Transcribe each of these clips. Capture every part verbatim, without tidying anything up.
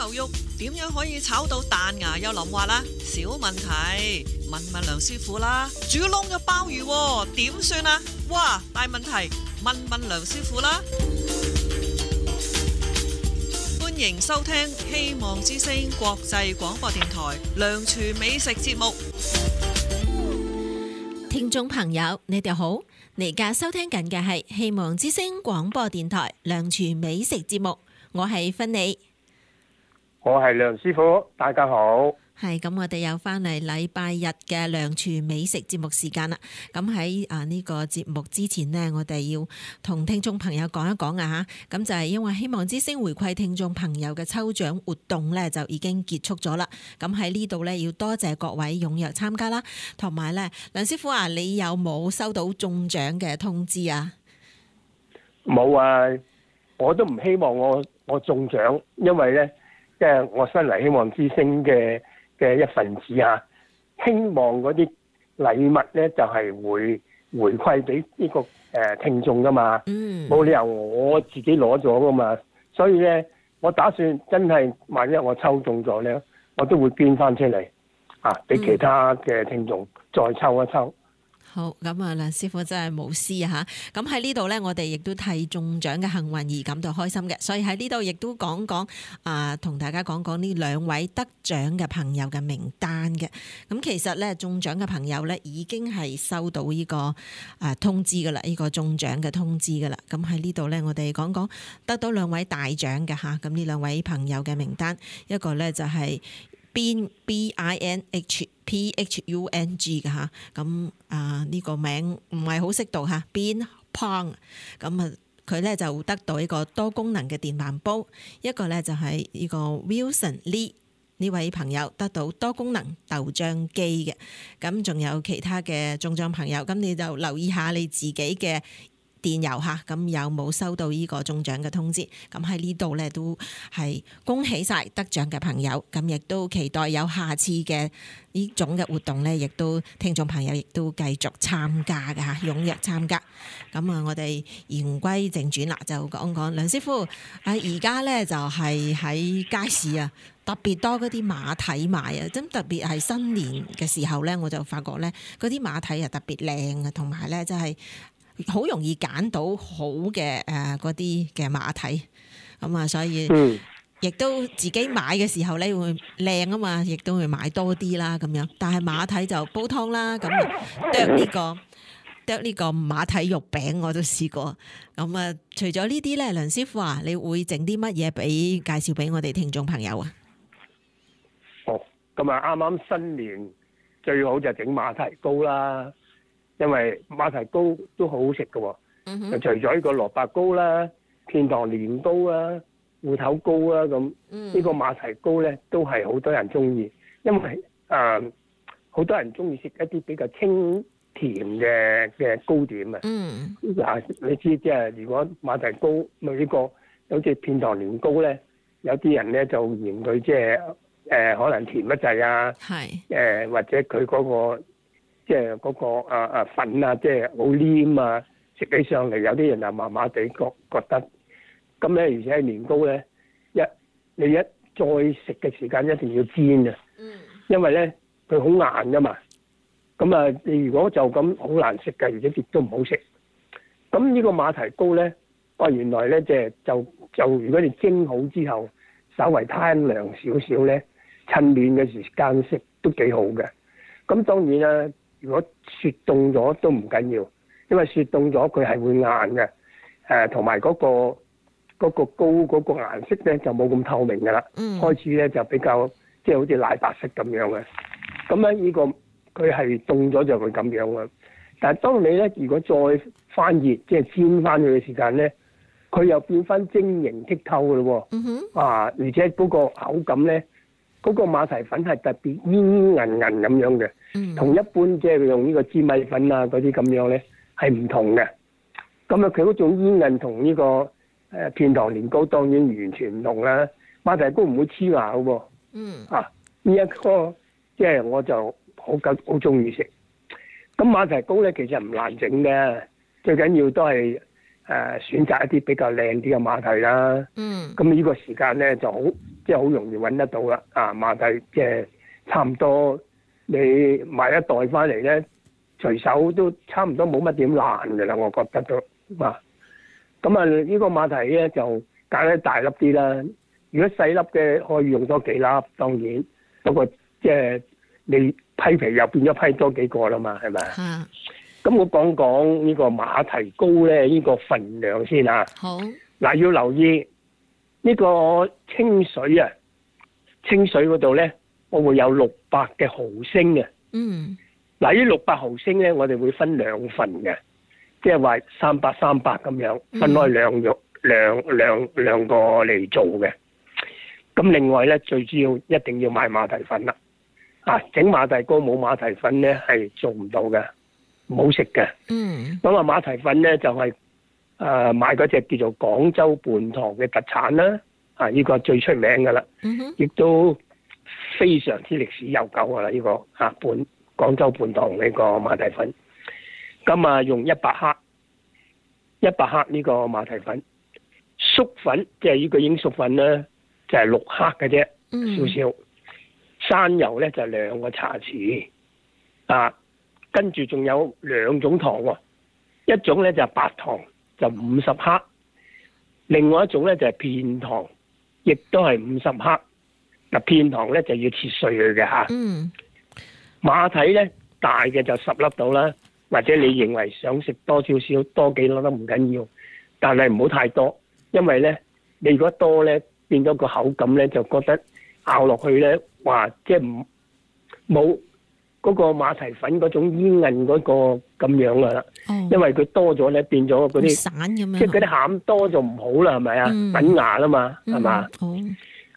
牛肉點樣可以炒到彈牙又腍滑啦？小問題，問問梁師傅啦。煮燶嘅鮑魚點算啊？哇，大問題，問問梁師傅啦。歡迎收聽希望之聲國際廣播電台梁廚美食節目。 聽眾朋友，你哋好，你而家收聽緊嘅係希望之聲廣播電台梁廚美食節目，我係芬妮， 我係梁師傅，大家好。 係咁，我哋又翻嚟禮拜日嘅梁廚美食節目時間啦。咁喺啊呢個節目之前呢，我哋要同聽眾朋友講一講啊吓。咁就係因為希望之聲回饋聽眾朋友嘅抽獎活動呢，就已經結束咗啦。咁喺呢度呢，要多謝各位踴躍參加啦。同埋呢，梁師傅啊，你有冇收到中獎嘅通知啊？ 冇啊，我都唔希望我我中獎，因為呢，即係我身為希望之聲嘅嘅一份子啊，希望嗰啲禮物咧就係、是、會回饋俾呢個誒聽眾噶嘛，冇、嗯、理由我自己攞咗噶嘛，所以咧我打算真係萬一我抽中咗咧，我都會捐翻出嚟啊，俾其他嘅聽眾再抽一抽。 好，咁啊，梁師傅真係無私啊嚇！咁喺呢度呢，我哋亦都替中獎嘅幸運兒感到開心嘅，所以喺呢度亦都講講啊，同大家講講呢兩位得獎嘅朋友嘅名單嘅。咁其實呢，中獎嘅朋友呢已經係收到呢個啊通知噶啦，呢個中獎嘅通知噶啦。咁喺呢度呢，我哋講講得到兩位大獎嘅嚇。咁呢兩位朋友嘅名單，一個呢就係B B I N H P H U N G 嘅嚇，咁啊呢個名唔係好識讀嚇 Bin Pong， 咁啊佢咧就得到一個多功能嘅電飯煲，一個咧就係呢個 Wilson Lee 呢位朋友得到多功能豆漿機嘅，咁仲有其他嘅中獎朋友，咁你就留意下你自己嘅電郵嚇，咁有冇收到呢個中獎嘅通知？咁喺呢度咧都係恭喜晒得獎嘅朋友，咁亦都期待有下次嘅呢種嘅活動咧，亦都聽眾朋友亦都繼續參加嘅嚇，踴躍參加。咁啊，我哋言歸正傳啦，就講講梁師傅啊，而家咧就係喺街市啊，特別多嗰啲馬蹄賣啊，咁特別係新年嘅時候咧，我就發覺咧嗰啲馬蹄啊特別靚啊，同埋咧真係好容易揀到好嘅誒嗰啲嘅馬蹄，咁啊，所以亦都自己買嘅時候咧會靚啊嘛，亦都會買多啲啦咁樣。但係馬蹄就煲湯啦，咁啊剁呢個剁呢個馬蹄肉餅我都試過。咁啊，除咗呢啲咧，梁師傅啊，你會整啲乜嘢俾介紹俾我哋聽眾朋友啊？ 哦，咁啊啱啱新年最好就整馬蹄糕啦。因為馬蹄糕都好好食嘅喎，嗯、除咗呢個蘿蔔糕啦、片糖年糕啦、芋頭糕啦咁，呢、嗯、個馬蹄糕咧都係好多人中意，因為誒好、呃、多人中意食一啲比較清甜嘅嘅糕點啊。嗯，嗱你知即係如果馬蹄糕咪呢個好似片糖年糕咧，有啲人咧就嫌佢即係誒可能甜得滯啊，係誒、呃、或者佢嗰、嗰個。即係嗰個啊啊粉啊，即係好黏啊，食起上嚟有啲人啊麻麻地覺覺得，咁咧而且年糕咧一你一再食嘅時間一定要煎啊，嗯，因為咧佢好硬噶嘛，咁啊你如果就咁好難食嘅，而且亦都唔好食。咁呢個馬蹄糕咧，哇原來咧即係就就如果你蒸好之後，稍為攤涼少少咧，趁暖嘅時間食都幾好嘅。咁當然啦。如果雪凍咗都唔緊要，因為雪凍咗佢係會硬嘅，誒同埋嗰個嗰、嗰個糕嗰個顏色咧就冇咁透明㗎啦，嗯、開始咧就比較即係好似奶白色咁樣嘅。咁咧呢個佢係凍咗就會咁樣嘅。但係當你咧如果再翻熱，即係煎翻佢嘅時間咧，佢又變翻晶瑩剔透嘅咯喎，嗯、哼啊而且嗰個口感咧。嗰個馬蹄粉係特別煙韌韌咁樣嘅，嗯、同一般即係用呢個粘米粉啊嗰啲咁樣咧係唔同嘅。咁啊，佢嗰種煙韌同呢個誒片糖年糕當然完全唔同啦。馬蹄糕唔會黐牙嘅喎，嗯啊呢一個即係我就好緊好中意食。咁馬蹄糕咧其實唔難整嘅，最緊要都係誒、呃、選擇一啲比較靚啲嘅馬蹄啦。嗯，咁呢個時間咧就好即係好容易揾得到啦。啊，馬蹄即係差唔多你買一袋翻嚟咧，隨手都差唔多冇乜點爛㗎啦，我覺得都啊。咁啊，呢個馬蹄咧就揀得大粒啲啦。如果細粒嘅可以用多幾粒，當然不過即係你批皮又變咗批多幾個啦嘛，係咪啊？咁我講講呢個馬蹄糕咧，呢個份量先啊。 好。嗱， 要留意呢個清水啊，清水嗰度咧，我會有六百嘅毫升嘅。嗯。嗱，呢六百毫升咧，我哋會分兩份嘅，即係話三百三百咁樣分開兩肉兩兩兩個嚟做嘅。咁另外咧，最主要一定要買馬蹄粉啦。啊，整馬蹄糕冇馬蹄粉咧係做唔到嘅，唔好食嘅。嗯。咁啊，馬蹄粉咧就係、是、誒、呃、買嗰隻叫做廣州半糖嘅特產啦。啊，呢、這個最出名噶啦。嗯哼。亦都非常之歷史悠久噶啦，呢、這個啊半廣州半糖呢個馬蹄粉。咁啊，用一百克，一百克呢個馬蹄粉，粟粉即係呢個鷹粟粉咧，就係、是、六克嘅啫，嗯、少少。山油咧就兩個茶匙，啊，跟住仲有兩種糖喎，一種咧就係白糖，就五十克，另外一種咧就係片糖，亦都係五十克。嗱，片糖咧就要切碎佢嘅吓。嗯。馬蹄咧大嘅就十粒到啦，或者你認為想食多少少多幾粒都唔緊要，但係唔好太多，因為咧你如果多咧變咗個口感咧就覺得咬落去咧。話即係唔冇嗰個馬蹄粉嗰種煙韌嗰個咁樣噶啦，哦、因為佢多咗咧變咗嗰啲散咁樣，即係嗰啲餡多就唔好啦，係咪啊？粉牙啦嘛，係嘛？嗯，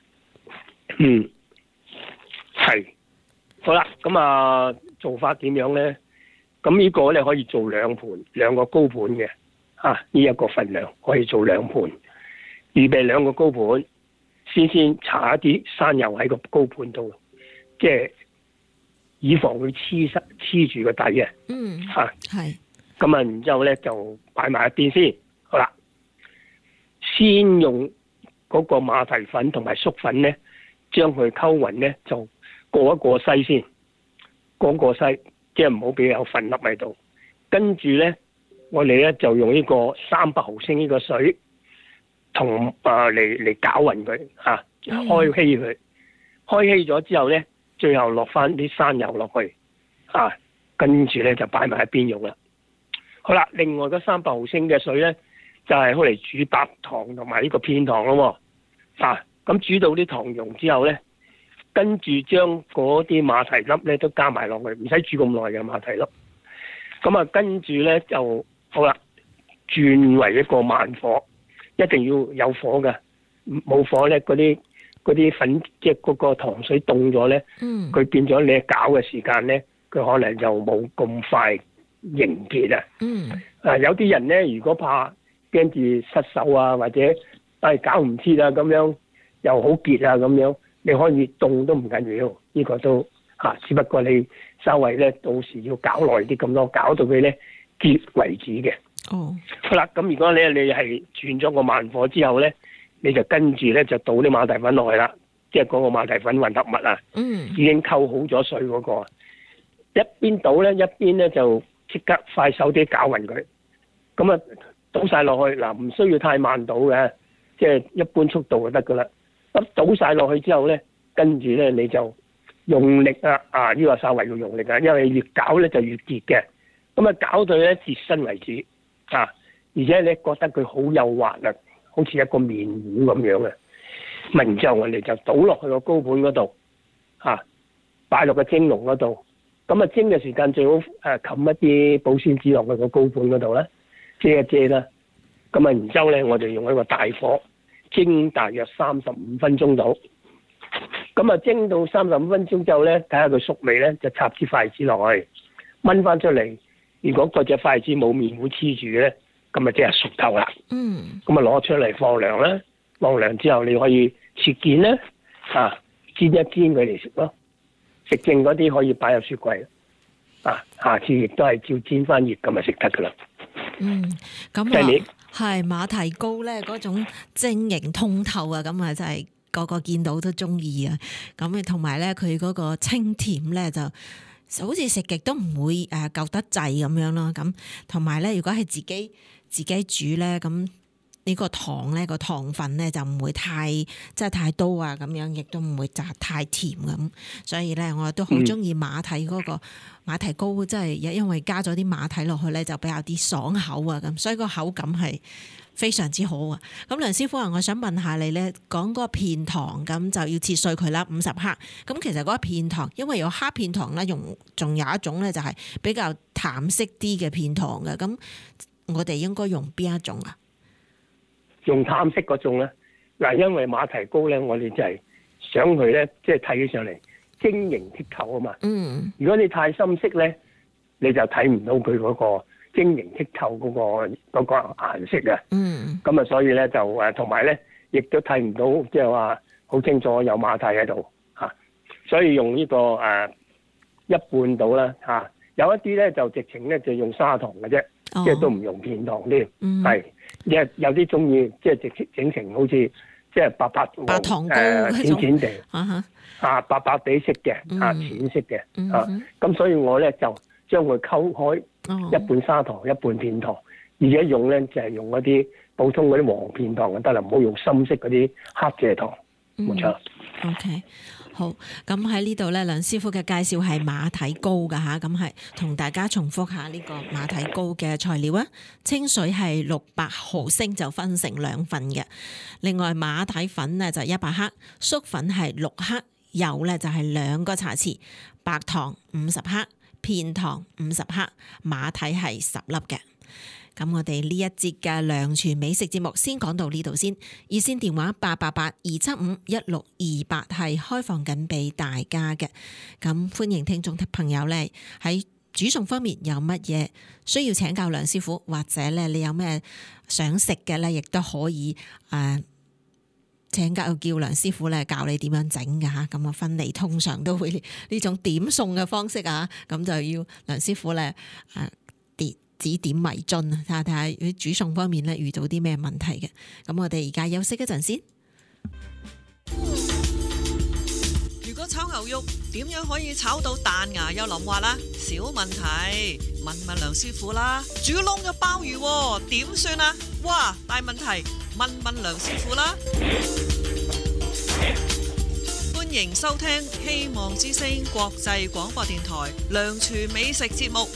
係、嗯、好啦，咁啊做法點樣咧？咁呢個咧可以做兩盤兩個高盤嘅啊，呢、這、一個份量可以做兩盤，預備兩個高盤。先先搽一啲山油喺個高盤度，即係以防佢黐實黐住個底嘅。嗯，嚇係。咁啊，然之後咧就擺埋一邊先。好啦，先用嗰個馬蹄粉同埋粟粉咧，將佢溝勻咧，就過一過篩先，過一過篩，即係唔好俾有粉粒喺度。跟住咧，我哋咧就用呢個三百毫升呢個水。同啊嚟嚟攪勻佢嚇，開稀佢，開稀咗之後咧，最後落翻啲山油落去，啊，跟住咧就擺埋一邊用啦。好啦，另外嗰三百毫升嘅水咧，就係攞嚟煮白糖同埋呢個片糖咯喎，啊，咁煮到啲糖溶之後咧，跟住將嗰啲馬蹄粒咧都加埋落去，唔使煮咁耐嘅馬蹄粒。咁啊，跟住咧就好啦，轉為一個慢火。一定要有火嘅，冇火咧，嗰啲嗰啲粉即係嗰個糖水凍咗咧，佢、嗯、變咗你攪嘅時間咧，佢可能就冇咁快凝結啊。嗯，啊有啲人咧，如果怕驚住失手啊，或者唉搞唔切啊，咁樣又好結啊，咁樣你可以凍都唔緊要，呢、呢個都嚇、啊，只不過你稍微咧到時要攪耐啲咁多，攪到佢咧結為止嘅。哦，好啦，咁如果你你係轉咗個慢火之後咧，你就跟住咧就倒啲馬蹄粉落去啦，即係嗰個馬蹄粉混合物啊，嗯，已經溝好咗水嗰、嗰個，一邊倒咧一邊咧就即刻快手啲攪勻佢，咁啊倒晒落去，嗱唔需要太慢倒嘅，即係一般速度就得噶啦。咁倒晒落去之後咧，跟住咧你就用力啊，啊呢、呢個稍微要用力啊，因為越攪咧就越結嘅，咁啊攪到咧結身為止。啊！而且你覺得佢好幼滑啊，好似一個麵糊咁樣啊。咁然之後我哋就倒落去個高盤嗰度，嚇擺落個蒸籠嗰度。咁啊蒸嘅時間最好誒冚一啲保鮮紙落去個高盤嗰度啦，遮一遮啦。咁啊然之後咧，我哋用一個大火蒸大約三十五分鐘到。咁啊蒸到三十五分鐘之後咧，睇下佢熟未咧，就插支筷子落去掹翻出嚟。如果嗰隻筷子冇麵糊黐住嘅咧，咁啊即係熟透啦。嗯。咁啊攞出嚟放涼啦，放涼之後你可以切件啦，啊煎一煎佢嚟食咯。食剩嗰啲可以擺入雪櫃。啊，下次亦都係照煎翻熱咁啊食得噶啦。 嗯，咁啊係馬蹄糕咧嗰種晶瑩通透啊，咁啊真係個個見到都中意啊。咁同埋咧，佢嗰個清甜咧就好似食極都唔會誒夠得滯咁樣咯。咁同埋咧，如果係自己自己煮咧，咁呢個糖咧個糖分咧就唔會太即係太多啊，咁樣亦都唔會炸太甜咁。所以咧，我都好中意馬蹄嗰個馬蹄糕，即係因為加咗啲馬蹄落去咧，就比較啲爽口啊，咁所以個口感係非常之好啊！咁梁師傅啊，我想問下你咧，講嗰個片糖咁就要切碎佢啦，五十克。咁其實嗰個片糖，因為有黑片糖啦，用仲有一種咧就係比較淡色啲嘅片糖嘅。咁我哋應該用邊一種啊？ 用淡色嗰種咧，嗱，因為馬蹄糕咧，我哋就係想佢咧，即係睇起上嚟晶瑩剔透啊嘛。嗯。如果你太深色咧，你就睇唔到佢嗰個晶瑩剔透嗰個嗰個顏色啊。嗯。咁啊，所以咧就誒，同埋咧，亦都睇唔到，即係話好清楚有馬蹄喺度嚇。所以用呢個誒一半到啦嚇。有一啲咧就直情咧就用砂糖嘅啫，即係都唔用片糖添。嗯。係。有有啲中意即係直整成好似即係白白白糖糕誒淺淺地啊啊白白地色嘅啊淺色嘅啊，咁所以我咧就將佢溝開一半砂糖一半片糖，而家用咧就係用嗰啲普通嗰啲黃片糖就得啦，唔好用深色嗰啲黑蔗糖，冇錯。 OK。好，咁喺呢度咧，梁師傅嘅介紹係馬蹄糕噶吓，咁係同大家重複下呢個馬蹄糕嘅材料啊。清水係六百毫升，就分成兩份嘅。另外馬蹄粉呢就一百克，粟粉係六克，油咧就係兩個茶匙，白糖五十克，片糖五十克，馬蹄係十粒嘅。咁我哋呢一節嘅梁廚美食節目先講到呢度先。熱線電話八八八二七五一六二八係開放緊俾大家嘅。咁歡迎聽眾朋友咧喺煮餸方面有乜嘢需要請教梁師傅，或者咧你有咩想食嘅咧，亦都可以誒、呃、請教叫梁師傅咧教你點樣整㗎吓。咁啊芬妮通常都會呢種點餸嘅方式啊，咁就要梁師傅咧誒、呃指點迷津啊！睇下睇下佢煮餸方面咧遇到啲咩問題嘅。咁我哋而家休息一陣先。 如果炒牛肉點樣可以炒到彈牙又腍滑啦？小問題，問問梁師傅啦。煮燶嘅鮑魚點算啊？哇，大問題，問問梁師傅啦。歡迎收聽希望之聲國際廣播電台梁廚美食節目。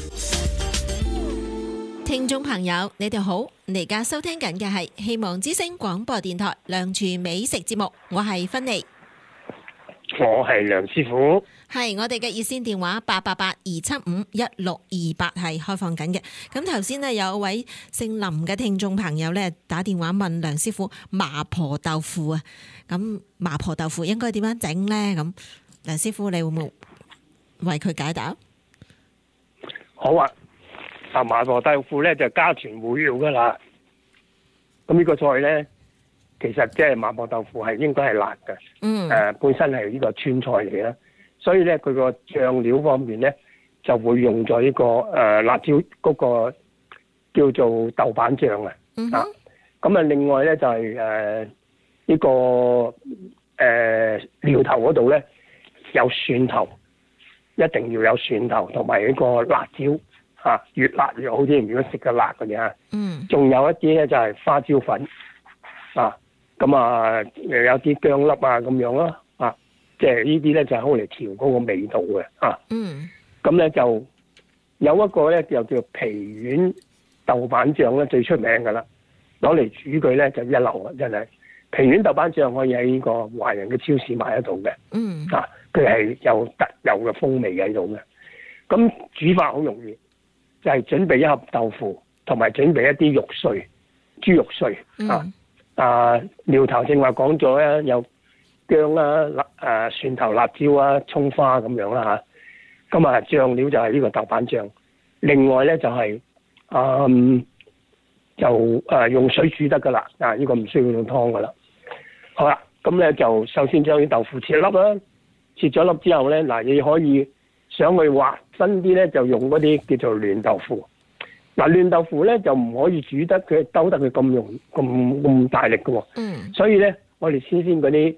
聽眾朋友，你哋好，你而家收聽緊嘅係希望之聲廣播電台梁廚美食節目，我係芬妮， 我係梁師傅， 係我哋嘅熱線電話八八八二七五一六二八係開放緊嘅。咁頭先呢，有一位姓林嘅聽眾朋友咧打電話問梁師傅麻婆豆腐啊，咁麻婆豆腐應該點樣整呢？咁梁師傅你會唔會為佢解答？ 好啊。啊，麻婆豆腐咧就家傳戶曉噶啦。咁呢個菜咧，其實即係麻婆豆腐係應該係辣嘅。嗯。誒、呃，本身係呢個川菜嚟嘅，所以咧佢個醬料方面咧就會用咗呢、這個誒、呃、辣椒嗰個叫做豆瓣醬啊。嗯。啊，咁啊，另外咧就係誒呢個誒、呃、料頭嗰度咧有蒜頭，一定要有蒜頭同埋呢個辣椒。啊，越辣越好啲，如果食得辣嘅嘢。嗯。仲有一啲咧就係花椒粉，啊，咁啊又有啲薑粒啊咁樣咯，啊，即係呢啲咧就係好嚟調嗰個味道嘅，啊。嗯。咁咧就有一個咧又叫皮丸豆瓣醬咧最出名㗎啦，攞嚟煮佢咧就一流啊，真係。皮丸豆瓣醬可以喺呢個華人嘅超市買得到嘅。嗯。啊，佢係有特有嘅風味喺度嘅。咁煮法好容易。就係準備一盒豆腐，同埋準備一啲肉碎、豬肉碎、嗯、啊！啊，料頭正話講咗咧，有薑啦、辣、啊、蒜頭、辣椒啊、葱花咁樣啦嚇。咁啊，醬料就係呢個豆瓣醬。另外咧就係、是、嗯，就誒、啊、用水煮得噶啦。啊，呢、這個唔需要用湯噶啦。好啦，咁咧就首先將啲豆腐切粒啦。切咗粒之後咧，嗱、啊、你可以。想去滑身啲咧，就用嗰啲叫做嫩豆腐。嗱，嫩豆腐咧就唔可以煮得佢兜得佢咁用咁咁大力嘅喎。嗯。所以咧，我哋先先嗰啲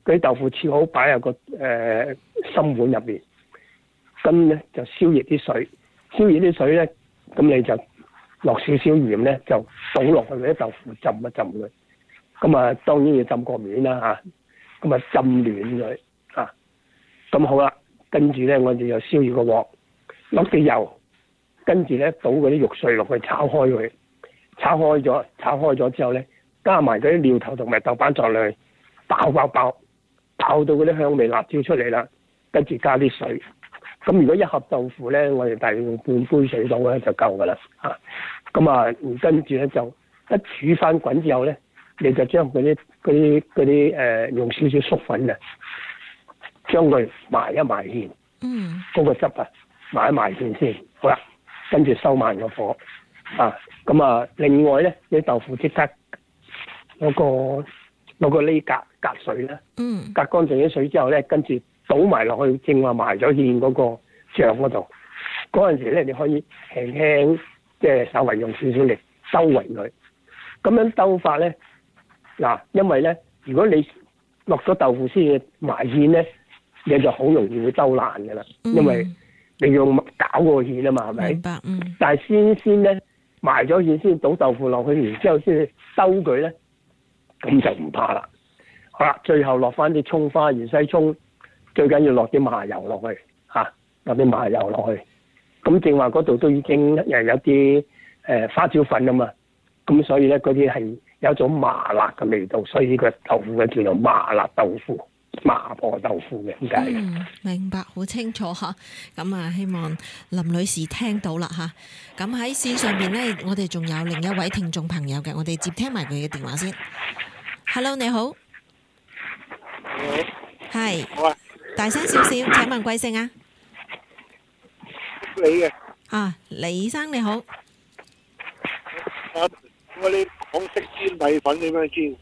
嗰啲豆腐切好擺入個誒深碗入邊，咁咧就燒熱啲水，燒熱啲水咧，咁你就落少少鹽咧，就倒落去嗰啲豆腐浸一浸佢。咁啊，當然要浸過面啦嚇，咁啊浸暖佢嚇。咁好啦，跟住咧我哋就燒熱個鑊，落啲油，跟住咧倒嗰啲肉碎落去炒開佢，炒開咗，炒開咗之後咧，加埋嗰啲料頭同埋豆瓣醬落去，爆爆爆，爆到嗰啲香味辣椒出嚟啦，跟住加啲水。咁如果一盒豆腐咧，我哋大約用半杯水到咧就夠噶啦嚇。咁啊，跟住咧就一煮翻滾之後咧，你就將嗰啲嗰啲嗰啲誒用少少粟粉啊，將佢埋一埋芡，嗯，嗰個汁啊埋一埋芡先，好啦，跟住收慢個火啊。咁啊，另外咧啲豆腐即刻嗰個攞個呢隔隔水啦，嗯，隔乾淨啲水之後咧，跟住倒埋落去正話埋咗芡嗰個醬嗰度，嗰陣時咧你可以輕輕即係稍微用少少力兜勻佢，咁樣兜法咧嗱，因為咧如果你落咗豆腐先埋芡咧，你就好容易會兜爛㗎啦，嗯，因為你用攪個芡啊嘛，係咪？明白，嗯。但係先先咧埋咗芡先倒豆腐落去，然之後先兜佢咧，咁就唔怕啦。好啦，最後落翻啲葱花、芫茜葱。最緊要落啲麻油落去嚇，落啲麻油落去。咁正話嗰度都已經又有啲誒、呃、花椒粉啊嘛，咁所以咧嗰啲係有一種麻辣嘅味道，所以呢個豆腐嘅叫做麻辣豆腐、麻婆豆腐嘅點解？ 嗯，明白，好清楚嚇。咁啊，希望林女士聽到啦嚇。咁喺線上邊咧，我哋仲有另一位聽眾朋友嘅，我哋接聽埋佢嘅電話先。Hello， 你好。 你好。係。好啊。 大聲少少，請問貴姓啊？ 你嘅啊，李生你好。 啊，我哋港式煎米粉點樣煎？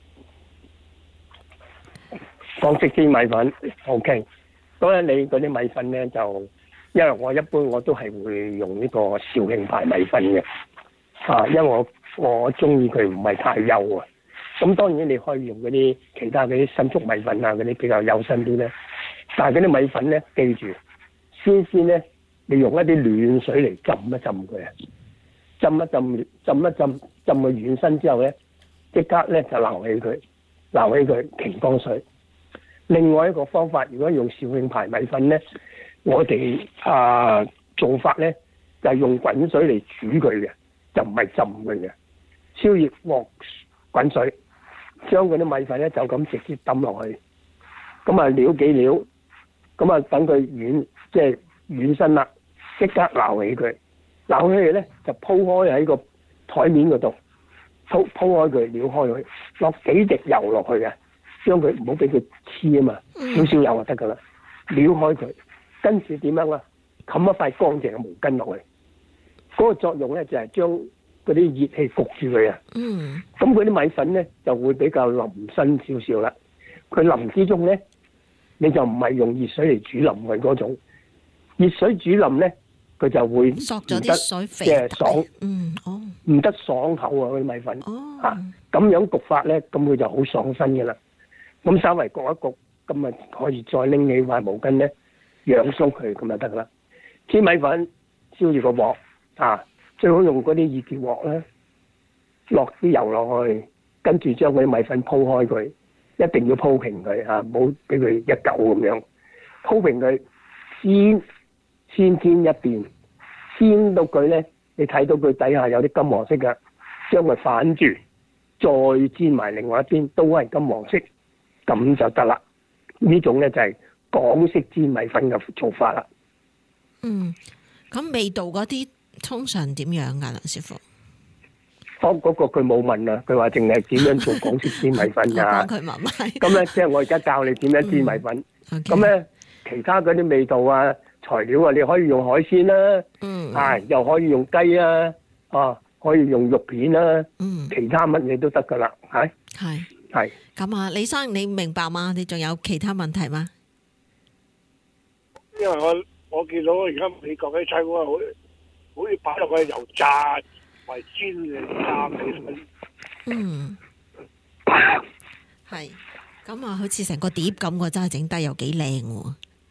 港式煎米粉 ，OK。咁咧，你嗰啲米粉咧就，因為我一般我都係會用呢個肇慶牌米粉嘅，啊，因為我我中意佢唔係太幼啊。咁當然你可以用嗰啲其他嗰啲新竹米粉啊，嗰啲比較幼身啲咧。但係嗰啲米粉咧，記住先先咧，你用一啲暖水嚟浸一浸佢啊，浸一浸，浸一浸，浸佢軟身之後咧，即刻咧就撈起佢，撈起佢擎乾水。另外一個方法，如果用肇慶牌米粉咧，我哋啊、呃、做法咧就係、是、用滾水嚟煮佢嘅，就唔係浸佢嘅。燒熱鑊滾水，將嗰啲米粉咧就咁直接抌落去，咁啊撩幾撩。咁啊，等佢軟，即係軟身啦，即刻撈起佢，撈起佢咧就鋪開喺個台面嗰度，鋪鋪開佢，撩開佢，落幾滴油落去嘅，將佢唔好俾佢黐啊嘛，少少油就得噶啦，撩開佢，跟住點樣啊？冚一塊乾淨嘅毛巾落去，嗰、那個作用咧就係、是、將嗰啲熱氣焗住佢啊。嗯。咁嗰啲米粉咧就會比較腍身少少啦，佢腍之中咧。你就唔係用熱水嚟煮腍佢嗰種，熱水煮腍咧，佢就會索咗啲水肥， 即係爽， 嗯，哦， 唔得爽口啊！嗰啲米粉， 哦， 嚇咁樣焗法咧，咁佢就好爽身嘅啦。咁稍微焗一焗，咁啊可以再拎起塊毛巾咧，養鬆佢咁就得噶啦。煎米粉燒住個鑊啊，最好用嗰啲熱鐵鑊咧，落啲油落去，跟住將嗰啲米粉鋪開佢。一定要鋪平佢嚇，唔好俾佢一嚿咁樣鋪平佢，先先煎一邊，煎到佢咧，你睇到佢底下有啲金黃色嘅，將佢反住，再煎埋另外一邊都係金黃色，咁就得啦。呢種咧就係港式煎米粉嘅做法啦。 嗯，咁味道嗰啲通常點樣噶，梁師傅？ 嗰嗰個佢冇問啊，佢話淨係點樣做港式煎米粉㗎。 佢問埋。 咁咧，即係我而家教你點樣煎米粉。咁咧、嗯 okay，其他嗰啲味道啊、材料啊，你可以用海鮮啦、啊，嗯，啊，又可以用雞啊，啊，可以用肉片啦、啊，嗯，其他乜嘢都得㗎啦，係。係。係。 咁啊，李生，你明白嗎？你仲有其他問題嗎？ 因為我我見到而家美國啲餐館好好似擺落去油炸。為煎嘅炸米粉， 嗯，係咁啊，好似成個碟咁喎，真係整得又幾靚喎。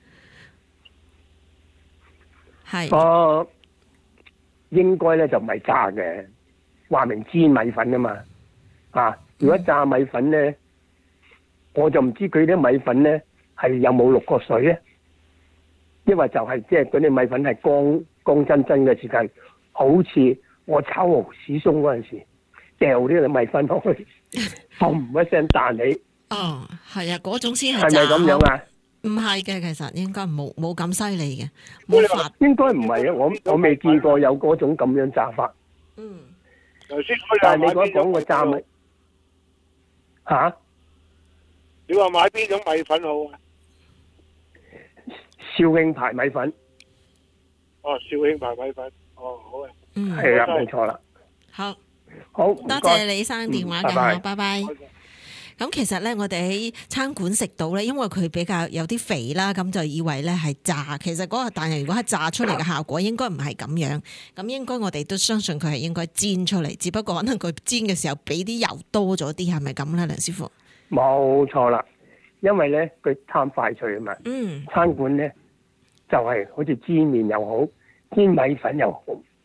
係。 哦，應該咧就唔係炸嘅，話明煎米粉啊嘛。啊，如果炸米粉咧，嗯、我就唔知佢啲米粉咧係有冇渌過水咧，因為就係即係嗰啲米粉係乾乾真真嘅時間，好似我炒蠔豉鬆嗰陣時，掉啲米粉落去，嘣一聲彈起。 哦，係啊，嗰種先係炸。 係咪咁樣啊？ 唔係嘅，其實應該冇冇咁犀利嘅，冇法。 應該唔係啊，我我未見過有嗰種咁樣炸法。 嗯。 但係你講講個炸米嚇？ 你話買邊種米粉好啊？ 肇慶牌米粉。 哦，肇慶牌米粉。哦，好啊。 嗯。 係啊，冇錯啦。 好。 好， 多謝李生電話㗎，拜拜。咁其實咧，我哋喺餐館食到咧，因為佢比較有啲肥啦，咁就以為咧係炸。其實嗰個但係如果係炸出嚟嘅效果，應該唔係咁樣。咁應該我哋都相信佢係應該煎出嚟，只不過可能佢煎嘅時候俾啲油多咗啲，係咪咁咧，梁師傅？ 冇錯啦，因為咧佢貪快脆啊嘛。 嗯。餐餐館咧就係、是、好似煎麵又好，煎米粉又好，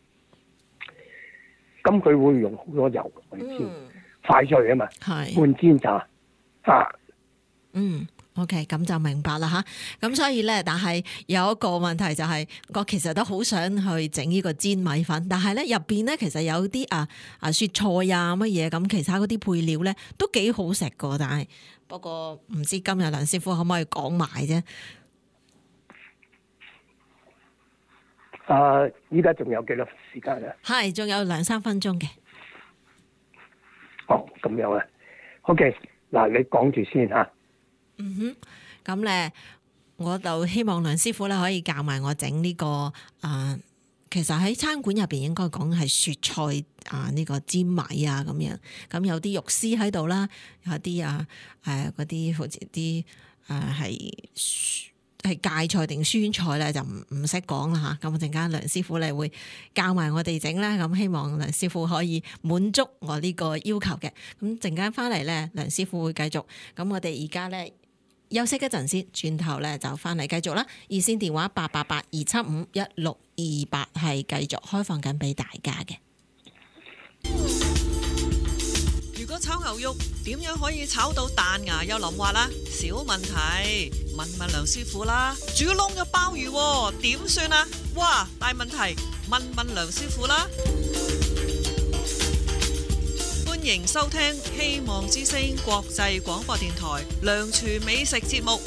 咁佢會用好多油去煎。嗯，快脆啊嘛， 係半煎炸啊。 嗯 ，OK， 咁就明白啦吓。咁所以咧，但係有一個問題就係、是，我其實都好想去整呢個煎米粉，但係咧入邊咧其實有啲啊啊雪菜啊乜嘢咁，其他嗰啲配料咧都幾好食噶。但係不過唔知今日梁師傅可唔可以講埋啫？ 啊，依家仲有幾多時間啊？ 係，仲有兩三分鐘嘅。 哦，咁樣啊。OK，嗱，你講住先吓。 嗯哼，咁咧，我就希望梁師傅咧可以教埋我整呢、這個啊、呃，其實喺餐館入邊應該講係雪菜啊，呢、這個煎米啊咁樣。咁有啲肉絲喺度啦，有啲啊誒嗰啲好似啲誒係。係芥菜定酸菜咧，就唔唔識講啦嚇。咁陣間梁師傅咧會教埋我哋整啦。咁希望梁師傅可以滿足我呢個要求嘅。咁陣間翻嚟咧，梁師傅會繼續。咁我哋而家咧休息一陣先，轉頭咧就翻嚟繼續啦。熱線電話八八八二七五一六二八係繼續開放緊俾大家嘅。 如果炒牛肉點樣可以炒到彈牙又腍滑啦？小問題，問問梁師傅啦。煮燶嘅鮑魚點算啊？哇，大問題，問問梁師傅啦。歡迎收聽希望之聲國際廣播電台梁廚美食節目。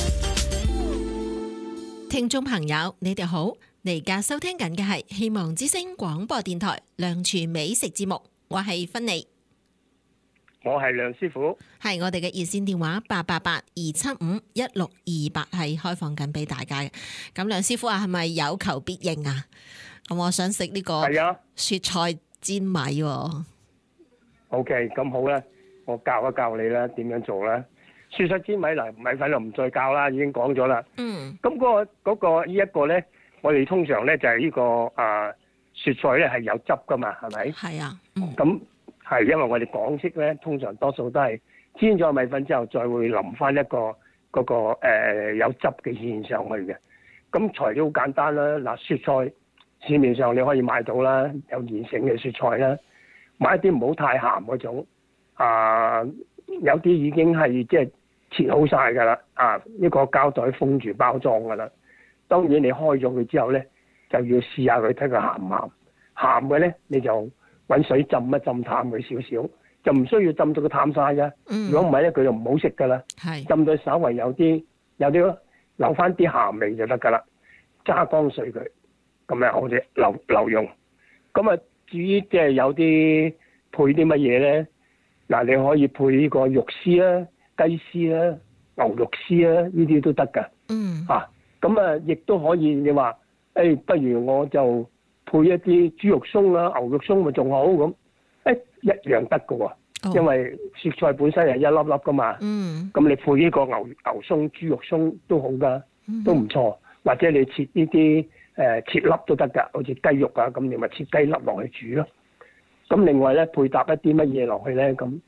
聽眾朋友，你哋好，你而家收聽緊嘅係希望之聲廣播電台梁廚美食節目，我係芬妮。 我係梁師傅， 係我哋嘅熱線電話八八八二七五一六二八係開放緊俾大家嘅。咁梁師傅啊，係咪有求必應啊？咁我想食呢個雪菜煎米。 O K，咁好啦，我教一教你啦，點樣做啦？雪菜煎米嗱，米粉就唔再教啦，已經講咗啦。嗯。咁嗰個嗰個呢一個咧，我哋通常咧就係呢個啊雪菜咧係有汁噶嘛，係咪？係啊。咁、嗯。係，因為我哋港式咧，通常多數都係煎咗米粉之後，再會淋翻一個嗰、嗰個、呃、有汁嘅芡上去嘅。咁材料好簡單啦，嗱，雪菜市面上你可以買到啦，有現成嘅雪菜啦，買一啲唔好太鹹嗰種。啊，有啲已經係即係切好晒㗎啦，啊，一個膠袋封住包裝㗎啦。當然你開咗佢之後咧，就要試下佢睇佢鹹唔鹹。鹹嘅咧，你就揾水浸一浸淡佢少少，就唔需要浸到佢淡晒㗎。如果唔係咧，佢就唔好食㗎啦。浸到稍微有啲有啲留翻啲鹹味就得㗎啦。揸乾水佢，咁樣好似留留用。咁啊，至於即係有啲配啲乜嘢咧？嗱，你可以配呢個肉絲啦、雞絲啦、牛肉絲啦，呢啲都得㗎。嗯。啊，咁啊，亦都可以你話，誒、哎，不如我就配一啲豬肉鬆啊、牛肉鬆咪仲好咁，誒、哎、一樣得㗎喎。Oh. 因為雪菜本身係一粒粒㗎嘛。嗯。咁你配呢個牛牛鬆、豬肉鬆都好㗎，都唔錯。或者你切呢啲誒切粒都得㗎，好似雞肉啊，咁你咪切雞粒落去煮咯。咁另外咧，配搭一啲乜嘢落去咧？咁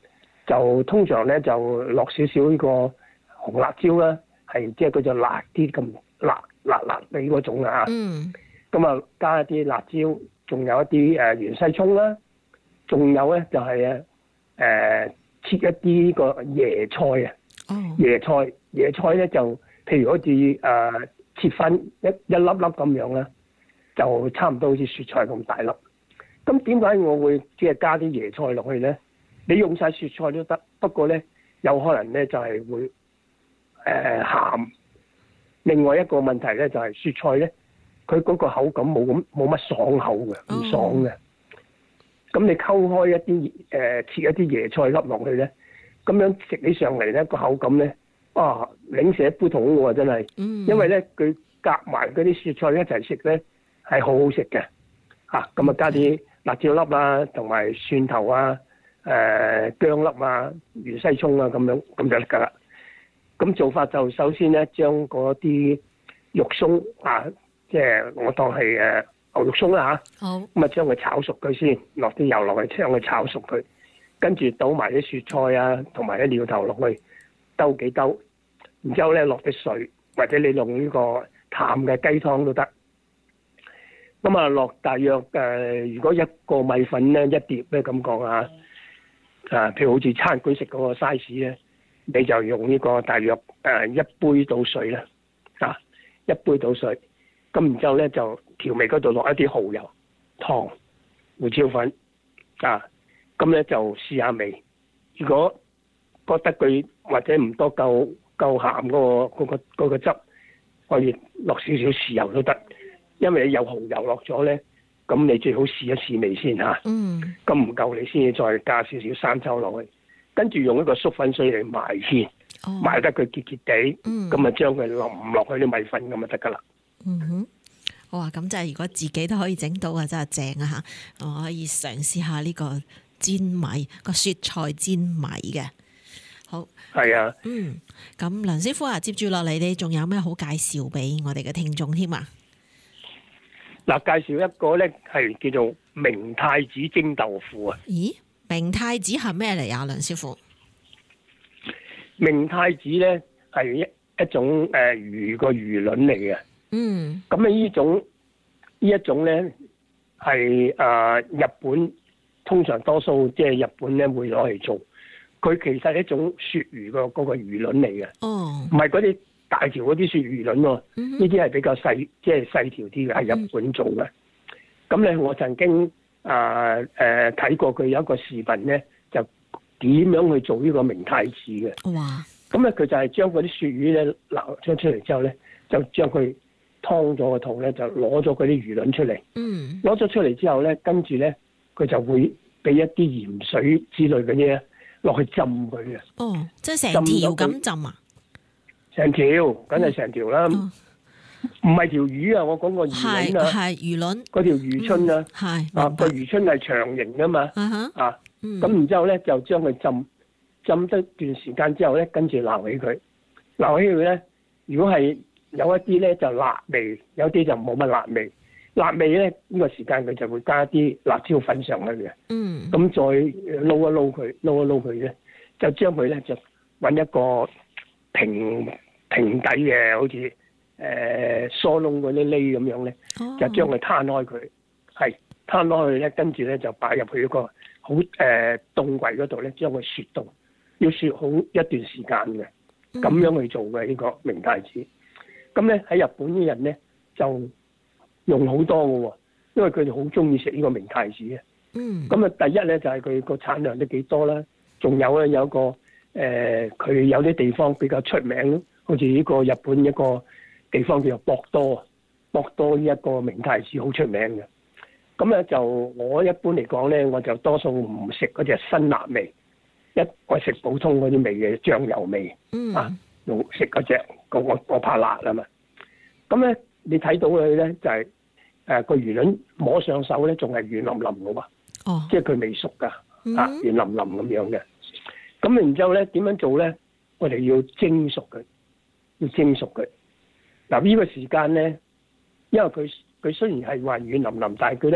就通常咧就落少少呢個紅辣椒啦，係即係佢就辣啲咁辣辣辣地嗰種啊。 嗯。 咁啊，加一啲辣椒，仲有一啲誒芫茜葱啦，仲有咧就係誒誒切一啲個椰菜啊。哦。椰菜椰菜咧就譬如好似誒、呃、切分一一粒粒咁樣啦，就差唔多好似雪菜咁大粒。咁點解我會即係加啲椰菜落去咧？你用晒雪菜都得，不過咧有可能咧就係、是、會誒、呃、鹹。另外一個問題咧就係、是、雪菜咧，佢嗰個口感冇咁冇乜爽口嘅，唔爽嘅。咁、oh. 你溝開一啲誒、呃、切一啲椰菜粒落去咧，咁樣食起上嚟咧個口感咧，啊零舍不同喎真係。Mm. 因為咧佢夾埋嗰啲雪菜一齊食咧係好好食嘅。嚇咁啊加啲辣椒粒啊，同埋蒜頭啊、誒、呃、薑粒啊、芫茜葱啊咁樣咁就得㗎啦。咁做法就首先咧將嗰啲肉鬆啊，即係我當係誒牛肉鬆啦嚇。好。咁啊將佢炒熟佢先，落啲油落去將佢炒熟佢，跟住倒埋啲雪菜啊，同埋啲料頭落去，兜幾兜，然之後咧落啲水，或者你用呢個淡嘅雞湯都得。咁啊，落大約誒、呃，如果一個米粉咧，一碟咧咁講啊，啊，譬如好似餐館食嗰個 size 咧，你就用呢個大約誒、呃、一杯倒水啦，啊，一杯倒水，咁然之後咧就調味嗰度落一啲蠔油、糖、胡椒粉，啊，咁咧就試下味。如果覺得佢或者唔多夠夠鹹嗰、嗰個嗰、嗰個嗰個汁，可以落少少豉油都得。因為你有蠔油落咗咧，咁你最好試一試味先嚇。嗯。咁唔夠你先至再加少少生抽落去，跟住用一個粟粉水嚟埋芡，哦、埋得佢結結地，咁啊將佢淋落去啲米粉咁就得噶啦。 嗯哼，哇！咁就係如果自己都可以整到啊，真係正啊嚇！我可以嘗試下呢個煎米個雪菜煎米嘅。好。係啊。嗯。咁梁師傅啊，接住落嚟你仲有咩好介紹俾我哋嘅聽眾添啊？ 嗱，介紹一個咧係叫做明太子蒸豆腐啊！ 咦，明太子係咩嚟啊，梁師傅？ 明太子咧係一一種誒、呃、魚個魚卵嚟嘅。嗯。咁啊，呢種呢一種咧係誒日本通常多數即係日本咧會攞嚟做，佢其實係一種鱈魚個嗰個魚卵嚟嘅。哦。唔係嗰啲大條嗰啲鱈魚卵喎，呢啲係比較細，即係細條啲嘅，係日本做嘅。咁咧、嗯，我曾經啊誒睇過佢有一個視頻咧，就點樣去做呢個明太子嘅。哇！咁咧，佢就係將嗰啲鱈魚咧撈咗出嚟之後咧，就將佢劏咗個肚咧，就攞咗嗰啲魚卵出嚟。嗯。攞咗出嚟之後咧，跟住咧，佢就會俾一啲鹽水之類嘅嘢落去浸佢嘅。哦， 即係成條咁浸啊！ 成條，梗係成條啦，唔係、嗯、條魚啊！我講個魚卵啊， 係魚卵， 嗰條魚春啊， 係、嗯、 啊個魚春係長形噶嘛，啊，咁、嗯、然之後咧就將佢浸浸咗段時間之後咧，跟住撈起佢，撈起佢咧，如果係有一啲咧就辣味，有啲就冇乜辣味。辣味咧呢、呢個時間佢就會加啲辣椒粉上去嘅，嗯，咁再撈一撈佢，撈一撈佢咧，就將佢咧就揾一個平。平底嘅，好似誒、呃、疏窿嗰啲喱咁樣咧，oh. 就將佢攤開佢，係攤開佢咧，跟住咧就擺入去一個好誒凍櫃嗰度咧，將佢雪凍，要雪好一段時間嘅，咁樣去做嘅呢、呢個明太子。咁咧喺日本啲人咧就用好多嘅喎，因為佢哋好中意食呢個明太子嘅。嗯。咁啊，第一咧就係佢個產量都幾多啦，仲有咧有一個誒，佢、呃、有啲地方比較出名。好似呢個日本一個地方叫做博多，博多呢一個明太子好出名嘅。咁咧就我一般嚟講咧，我就多數唔食嗰隻辛辣味，一我食普通嗰啲味嘅醬油味，嗯、啊用食嗰隻，我我怕辣啊嘛。咁咧你睇到佢咧就係誒個魚卵摸上手咧，仲係軟腍腍嘅喎，哦、即係佢未熟㗎，嗯、啊軟腍腍咁樣嘅。咁然之後咧點樣做咧？我哋要蒸熟佢。要蒸熟佢，嗱呢個時間咧，因為佢佢雖然係話軟腍腍，但係佢咧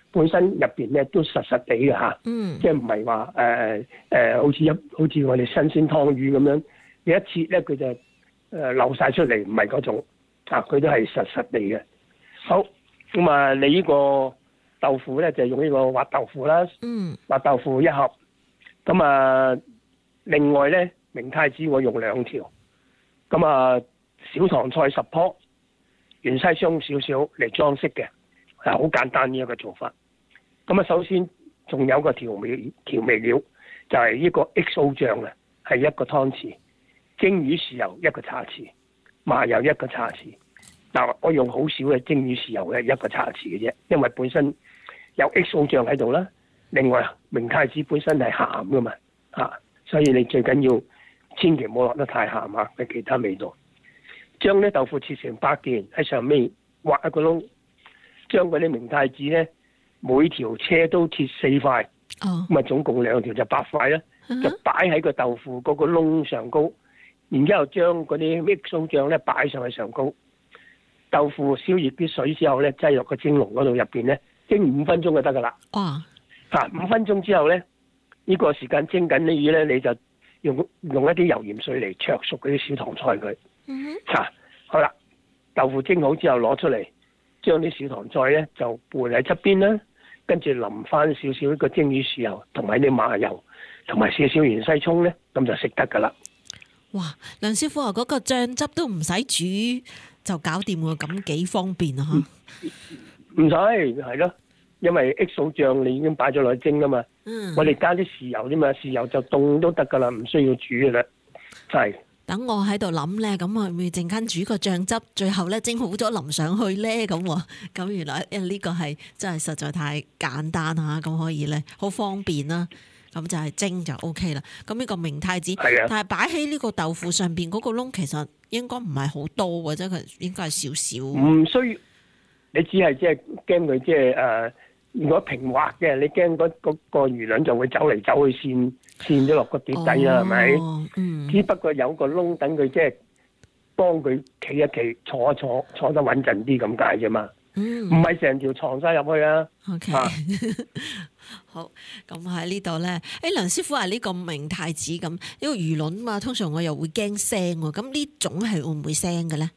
本身入邊咧都實實地嘅嚇， 嗯， 即係唔係話誒誒好似一好似我哋新鮮湯魚咁樣，你一切咧佢就誒流晒出嚟，唔係嗰種啊，佢都係實實地嘅。好，咁啊，你呢個豆腐咧就用呢個滑豆腐啦， 嗯， 滑豆腐一盒，咁啊，另外咧明太子我用兩條，咁啊小棠菜十棵，芫茜鬆少少嚟裝飾嘅，係好簡單呢一個做法。咁啊，首先仲有個調味調味料，就係、是、呢個 X O 醬啊，係一個湯匙，蒸魚豉油一個茶匙，麻油一個茶匙。嗱，我用好少嘅蒸魚豉油嘅一個茶匙嘅啫，因為本身有 X O 醬喺度啦。另外明太子本身係鹹噶嘛，啊，所以你最緊要千祈唔好落得太鹹啊，嘅其他味道。將啲豆腐切成八件，喺上面挖一個窿，將嗰啲明太子咧每條車都切四塊， 哦， 咁啊總共兩條就八塊啦，就擺喺個豆腐嗰個窿上高，然之後將嗰啲 X O 醬咧擺上去上高。豆腐燒熱啲水之後咧，擠落個蒸籠嗰度入邊咧，蒸五分鐘就得噶啦。 哇！ 嚇、啊，五分鐘之後咧，呢、呢個時間蒸緊啲魚咧，你就用用一啲油鹽水嚟灼熟嗰啲小棠菜佢。 嗯哼。 嚇、啊，好啦，豆腐蒸好之後攞出嚟，將啲小棠菜咧就拌喺側邊啦，跟住淋翻少少呢個蒸魚豉油，同埋啲麻油，同埋少少芫茜葱咧，咁就食得噶啦。 哇！梁師傅話嗰個醬汁都唔使煮就搞掂喎，咁幾方便啊！ 唔使係咯，因為 X O 醬你已經擺咗落去蒸啊嘛。 嗯， 我哋加啲豉油啫嘛，豉油就凍都得噶啦，唔需要煮噶啦。係。 等我喺度諗咧，咁我咪陣間煮個醬汁，最後咧蒸好咗淋上去咧，咁咁原來呢個係真係實在太簡單嚇，咁可以咧好方便啦。咁就係蒸就 O K 啦。咁呢個明太子， 係啊， 但係擺喺呢個豆腐上邊嗰個窿，其實應該唔係好多嘅啫，佢應該係少少。唔需要，你只係即係驚佢即係誒，如果平滑嘅，你驚嗰嗰個魚卵就會走嚟走去跣跣咗落個碟底啦，係咪？ 嗯。 只不過有個窿等佢即係幫佢企一企，坐一坐，坐得穩陣啲咁解啫嘛。唔係成條藏晒入去啊。 OK， 啊好，咁喺呢度咧，誒梁師傅話呢個明太子咁，呢個魚卵嘛，通常我又會驚腥喎，咁呢種係會唔會腥嘅咧？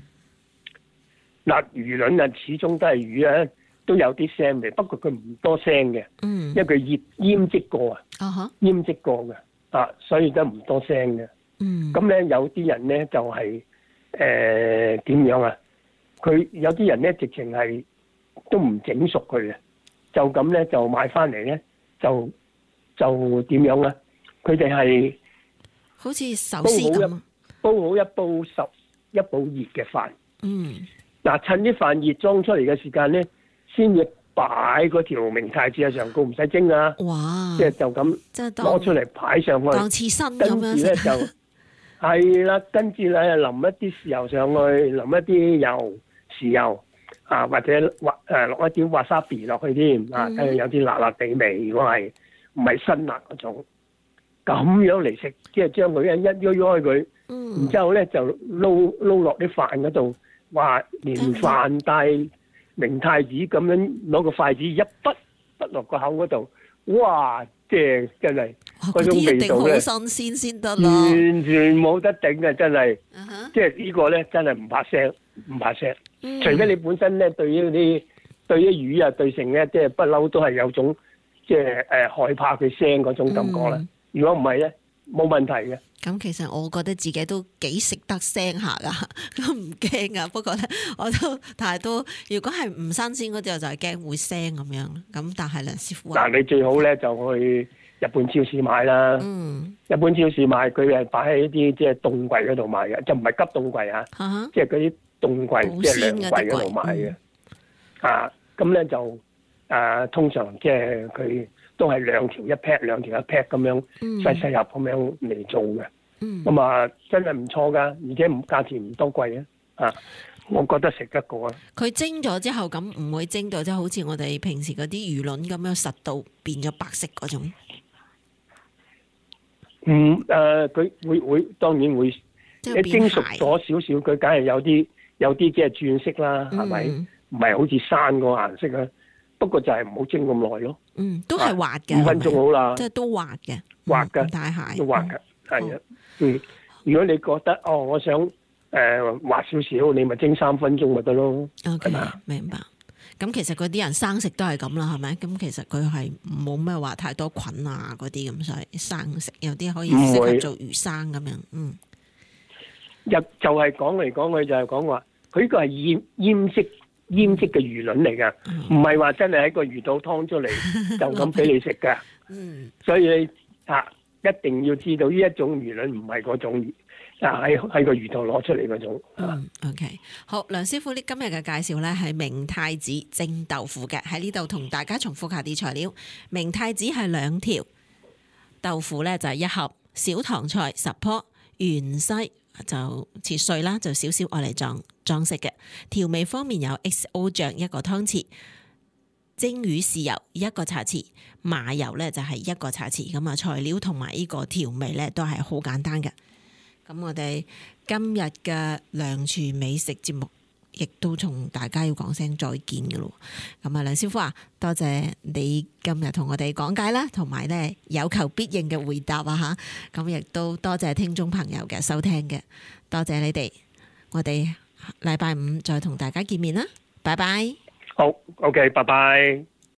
嗱，魚卵啊，始終都係魚啊，都有啲腥味，不過佢唔多腥嘅， 嗯， 因為佢醃醃漬過啊， 啊哈， 醃漬過嘅，啊，所以都唔多腥嘅。 嗯， 咁咧有啲人咧就係誒點樣啊？佢有啲人咧直情係都唔整熟佢嘅，就咁咧就買翻嚟咧就就點樣啊？佢哋係好似壽司咁， 煲好一煲十一煲熱嘅飯。 嗯，嗱， 趁啲飯熱裝出嚟嘅時間咧，先至擺嗰條明太子喺上高，唔使蒸啊！ 哇！ 即係就咁攞出嚟擺上去， 當刺身咁跟住咧就係啦，跟住咧淋一啲豉油上去，淋一啲油豉油啊，或者滑誒落一啲 wasabi 落去添啊，睇佢有啲辣辣地味。如果係唔係辛辣嗰種，咁樣嚟食，即係將佢一一喐喐佢， 嗯， 然之後咧就撈撈落啲飯嗰度，哇！連飯帶明太子咁樣攞個筷子一筆筆落個口嗰度，哇！即係真係嗰種味道咧， 新鮮先得啦， 完全冇得頂嘅，真係。 Uh huh. 即係呢個咧，真係唔怕腥，唔怕腥。 嗯、 除非你本身咧對於啲對於魚啊對成咧，即係不嬲都係有種即係誒、呃、害怕佢腥嗰種感覺啦。嗯、如果唔係咧，冇問題嘅。 咁其實我覺得自己都幾食得腥下噶，都唔驚噶。不過咧，我都但係都如果係唔新鮮嗰啲，我就係驚會腥咁樣。咁但係梁師傅話， 嗱，你最好咧就去日本超市買啦。嗯，日本超市買佢係擺喺啲即係凍櫃嗰度買嘅，就唔係急凍櫃啊。Uh huh. 即係嗰啲凍櫃，即係涼櫃嗰度買嘅。嗯、啊，咁咧就誒、啊，通常即係佢都係兩條一 pack， 兩條一 pack 咁樣細細入咁樣嚟做嘅。嗯，咁啊，真係唔錯噶，而且唔價錢唔多貴啊。啊，我覺得食得過啊。佢蒸咗之後，咁唔會蒸到即係好似我哋平時嗰啲魚卵咁樣實到變咗白色嗰種。 嗯，誒、呃，佢會會當然會，你蒸熟咗少少，佢梗係有啲有啲即係轉色啦，係咪、嗯？唔係好似生個顏色啊， 不過就係唔好蒸咁耐咯。 嗯，都係滑嘅， 五分鐘好啦， 即係都滑嘅， 滑嘅， 大蟹都滑嘅，係啊。嗯，如果你覺得哦，我想誒滑少少，你咪蒸三分鐘咪得咯。 OK，明白。咁其實嗰啲人生食都係咁啦，係咪？咁其實佢係冇咩話太多菌啊嗰啲咁，所以生食有啲可以適合做魚生咁樣。嗯， 又就係講嚟講去就係講話，佢呢個係醃醃漬醃漬嘅魚卵嚟噶，唔係話真係喺個魚肚劏出嚟就咁俾你食噶。嗯，所以你啊一定要知道呢一種魚卵唔係嗰種。喺喺個魚肚攞出嚟嗰種。 嗯 ，OK， 好，梁師傅呢今日嘅介紹呢係明太子蒸豆腐嘅，喺呢度同大家重複下啲材料。明太子係兩條，豆腐呢就係一盒，小棠菜十棵，芫茜就切碎啦，就少少愛嚟裝裝飾嘅。調味方面有 X O 醬一個湯匙，蒸魚豉油一個茶匙，麻油呢就係一個茶匙。咁啊，材料同埋呢個調味呢都係好簡單嘅。咁我哋今日嘅梁廚美食節目，亦都同大家要講聲再見嘅咯。咁啊，梁師傅啊，多謝你今日同我哋講解啦，同埋咧有求必應嘅回答啊吓。咁亦都多謝聽眾朋友嘅收聽嘅，多謝你哋。我哋禮拜五再同大家見面啦，拜拜。 好 ，OK，拜拜。